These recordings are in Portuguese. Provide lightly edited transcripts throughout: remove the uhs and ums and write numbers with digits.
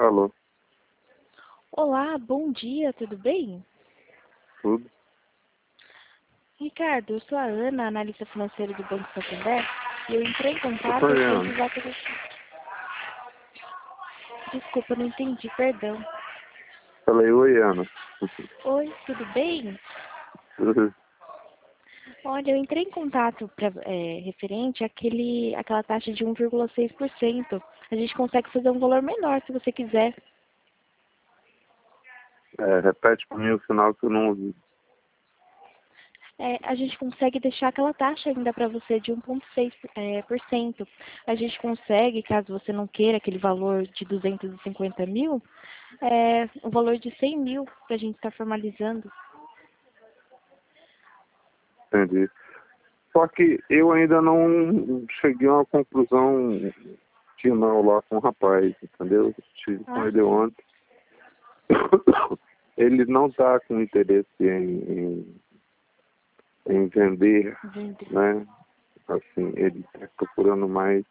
Alô, Olá, bom dia, tudo bem? tudo? Ricardo, eu sou a Ana, analista financeira do Banco Santander, e eu entrei em contato Oi, para Ana. avisar que Desculpa, não entendi, perdão. Falei, oi, Ana. Oi, tudo bem? Olha, eu entrei em contato referente àquela taxa de 1,6%. A gente consegue fazer um valor menor se você quiser. Repete para mim o final que eu não ouvi. A gente consegue deixar aquela taxa ainda para você de 1,6%. A gente consegue, caso você não queira aquele valor de 250 mil, o valor de 100 mil para a gente estar formalizando. Entendi. Só que eu ainda não cheguei a uma conclusão final lá com o rapaz, entendeu? Estive com ele Sim. ontem. Ele não está com interesse em vender, Entendi. né? Assim, ele está procurando mais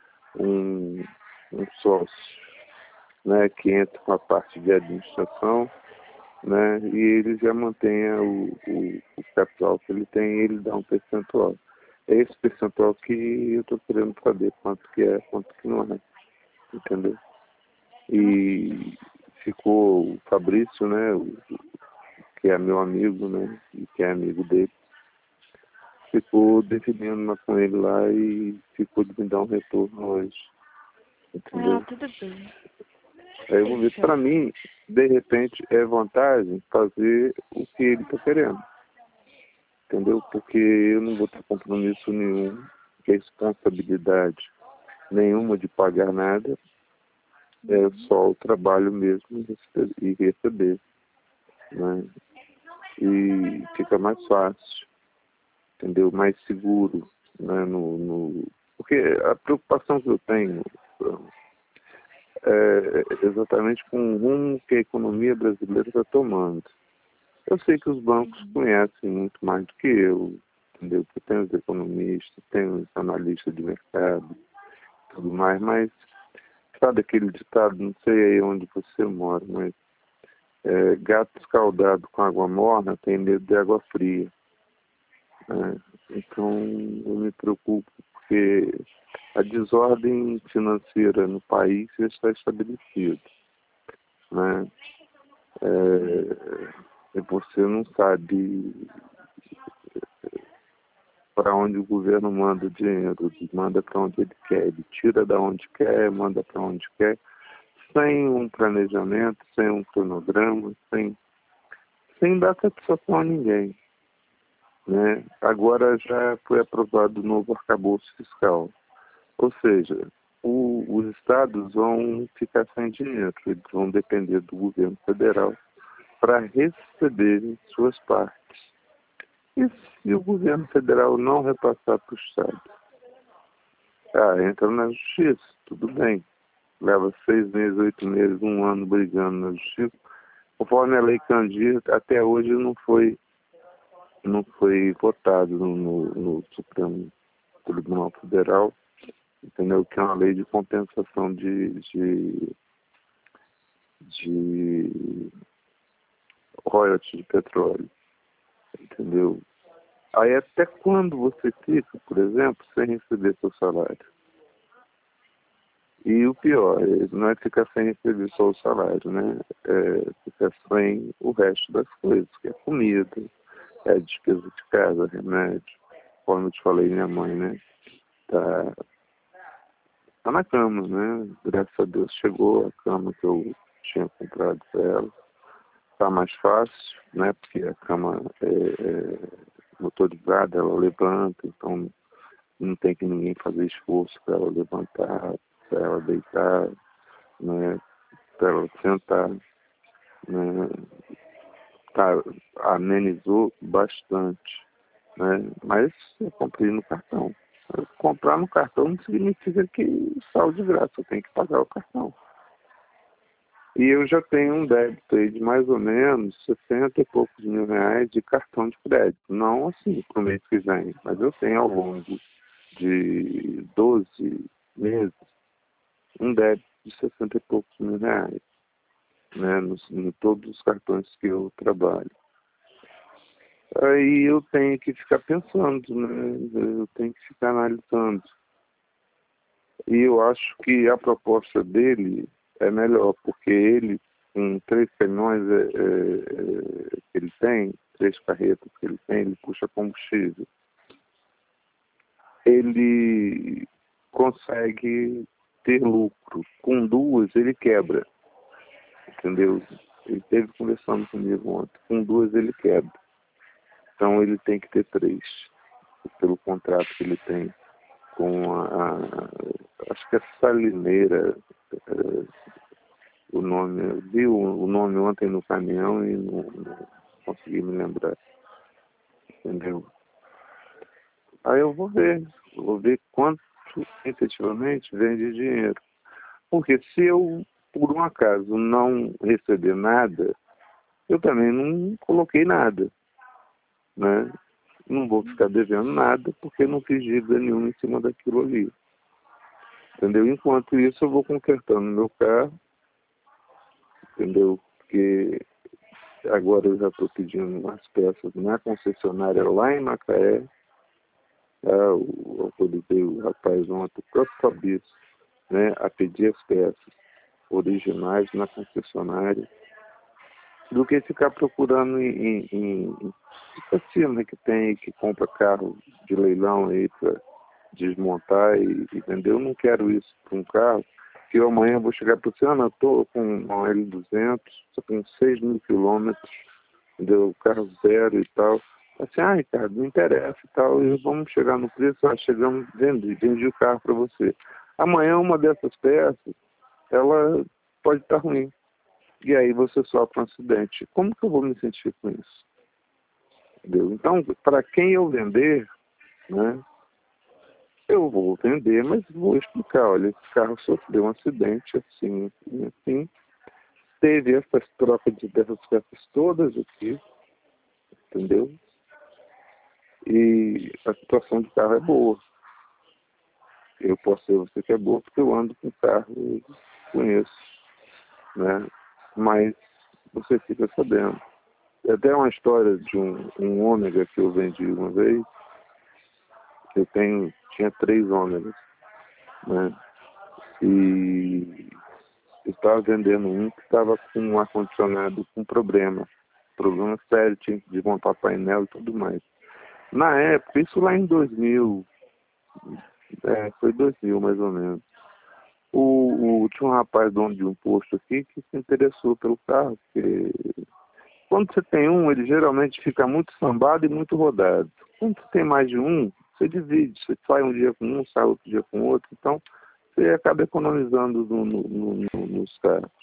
um sócio, né? Que entre com a parte de administração, né? E ele já mantenha o capital que ele tem, ele dá um percentual. É esse percentual que eu estou querendo saber quanto que é, quanto que não é, entendeu? E ficou o Fabrício, né? Que é meu amigo, né? E que é amigo dele, ficou definindo com ele lá e ficou de me dar um retorno hoje, entendeu? Tudo bem. Aí eu vou ver, Fechou. para mim, de repente, é vantagem fazer o que ele está querendo. Entendeu? Porque eu não vou ter compromisso nenhum, responsabilidade nenhuma de pagar nada, é só o trabalho mesmo e receber, né? E fica mais fácil, entendeu? Mais seguro, né? Porque a preocupação que eu tenho é exatamente com o rumo que a economia brasileira está tomando. Eu sei que os bancos conhecem muito mais do que eu, entendeu? Porque tem os economistas, tem os analistas de mercado, tudo mais, mas sabe aquele ditado, não sei aí onde você mora, mas gato escaldado com água morna tem medo de água fria, né? Então eu me preocupo porque a desordem financeira no país já está estabelecida, né? E você não sabe para onde o governo manda o dinheiro, manda para onde ele quer, ele tira da onde quer, manda para onde quer, sem um planejamento, sem um cronograma, sem dar satisfação a ninguém, né? Agora já foi aprovado o novo arcabouço fiscal, ou seja, os estados vão ficar sem dinheiro, eles vão depender do governo federal para receberem suas partes. E se o governo federal não repassar para o estado? Entra na justiça, tudo bem. Leva 6 meses, 8 meses, um ano brigando na justiça. Conforme a lei Candir, até hoje não foi votado no Supremo Tribunal Federal, entendeu? Que é uma lei de compensação de royalties de petróleo, entendeu? Aí até quando você fica, por exemplo, sem receber seu salário? E o pior, não é ficar sem receber só o salário, né? Ficar sem o resto das coisas, que é comida, é despesa de casa, remédio. Como eu te falei, minha mãe, né? Tá na cama, né? Graças a Deus chegou a cama que eu tinha comprado para ela. Tá mais fácil, né? Porque a cama é motorizada, ela levanta, então não tem que ninguém fazer esforço para ela levantar, para ela deitar, né? Para ela sentar, né? Amenizou bastante, né? Mas eu comprei no cartão. Comprar no cartão não significa que saiu de graça, eu tenho que pagar o cartão. E eu já tenho um débito aí de mais ou menos 60 e poucos mil reais de cartão de crédito. Não assim para o mês que vem, mas eu tenho ao longo de 12 meses um débito de 60 e poucos mil reais. né, em todos os cartões que eu trabalho. Aí eu tenho que ficar pensando, né? Eu tenho que ficar analisando. E eu acho que a proposta dele é melhor, porque ele, com 3 caminhões que ele tem, 3 carretas que ele puxa combustível. Ele consegue ter lucro. Com 2 ele quebra, entendeu? Ele esteve conversando comigo ontem. Com 2 ele quebra. Então ele tem que ter 3, pelo contrato que ele tem com acho que é Salineira, o nome. Eu vi o nome ontem no caminhão e não consegui me lembrar, entendeu? Aí eu vou ver quanto efetivamente vem de dinheiro. Porque se eu, por um acaso, não receber nada, eu também não coloquei nada, né? Não vou ficar devendo nada porque não fiz dívida nenhuma em cima daquilo ali. Entendeu? Enquanto isso, eu vou consertando meu carro, entendeu? Porque agora eu já estou pedindo umas peças na concessionária lá em Macaé. Eu autorizei o rapaz ontem, o próprio Fabrício, né, a pedir as peças originais na concessionária, do que ficar procurando em cima que tem, que compra carro de leilão aí para desmontar e vender. Eu não quero isso para um carro que eu amanhã vou chegar para você, eu estou com uma L200, só com 6.000 quilômetros, entendeu? Carro zero e tal. Assim, Ricardo, não interessa e tal, e vamos chegar no preço, chegamos, vendi o carro para você. Amanhã uma dessas peças, ela pode estar ruim. E aí você sofre um acidente. Como que eu vou me sentir com isso? Entendeu? Então, para quem eu vender, né, eu vou vender, mas vou explicar, olha, esse carro sofreu um acidente assim, assim, teve essas trocas dessas peças todas aqui, entendeu? E a situação do carro é boa. Eu posso dizer a você que é boa porque eu ando com o carro e conheço, né? Mas você fica sabendo. É até uma história de um ômega que eu vendi uma vez, que tinha 3 ômegas, né? E eu estava vendendo um que estava com um ar-condicionado com problema sério, tinha que desmontar painel e tudo mais. Na época, isso lá em 2000, foi 2000 mais ou menos. Tinha um rapaz dono de um posto aqui que se interessou pelo carro, porque quando você tem um, ele geralmente fica muito sambado e muito rodado. Quando você tem mais de um, você divide, você sai um dia com um, sai outro dia com outro, então você acaba economizando nos carros.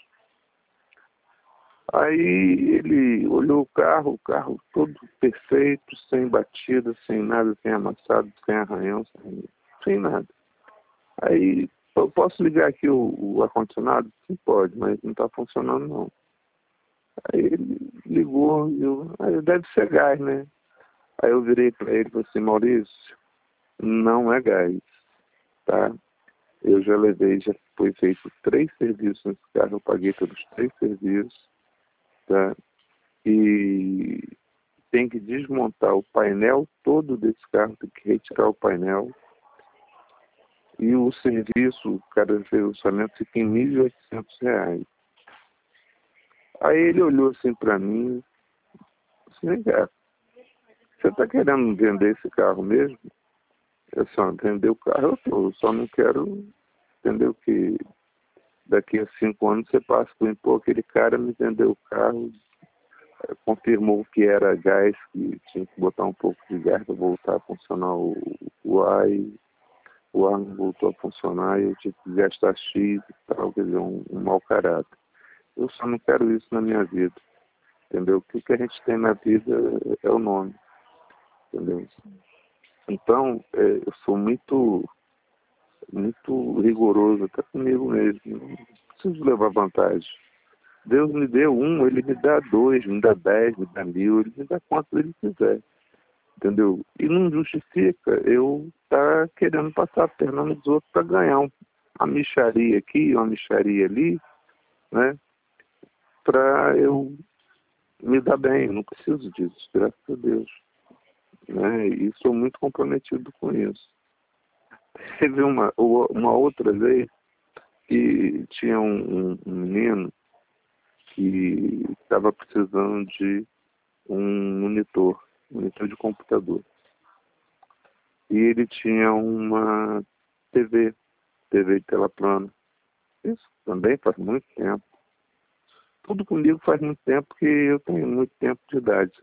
Aí ele olhou o carro todo perfeito, sem batida, sem nada, sem amassado, sem arranhão, sem nada. Aí, eu posso ligar aqui o ar-condicionado? Sim, pode, mas não está funcionando não. Aí ele ligou, aí deve ser gás, né? Aí eu virei para ele e falei assim, Maurício, não é gás, tá? Eu já foi feito 3 serviços nesse carro, eu paguei pelos 3 serviços, tá? E tem que desmontar o painel todo desse carro, tem que retirar o painel. E o serviço, o cara fez o orçamento, fica em R$ 1.800. Aí ele olhou assim para mim, assim, você está querendo vender esse carro mesmo? Eu só vender o carro, eu só não quero, entendeu, que daqui a 5 anos você passa por pô, aquele cara me vendeu o carro, confirmou que era gás, que tinha que botar um pouco de gás para voltar a funcionar o ar, e o ar não voltou a funcionar e eu tive que gastar X e tal, quer dizer, um mau caráter. Eu só não quero isso na minha vida, entendeu? O que a gente tem na vida é o nome, entendeu? Então, eu sou muito rigoroso, até comigo mesmo, não preciso levar vantagem. Deus me deu um, ele me dá 2, me dá 10, me dá 1.000, ele me dá quanto ele quiser, entendeu? E não justifica eu estar querendo passar a perna nos outros para ganhar uma mixaria aqui, uma mixaria ali, né? para eu me dar bem. Eu não preciso disso, graças a Deus. Né? E sou muito comprometido com isso. Teve uma outra vez que tinha um menino que estava precisando de um monitor de computador. E ele tinha uma TV de tela plana. Isso também faz muito tempo. Tudo comigo faz muito tempo, porque eu tenho muito tempo de idade.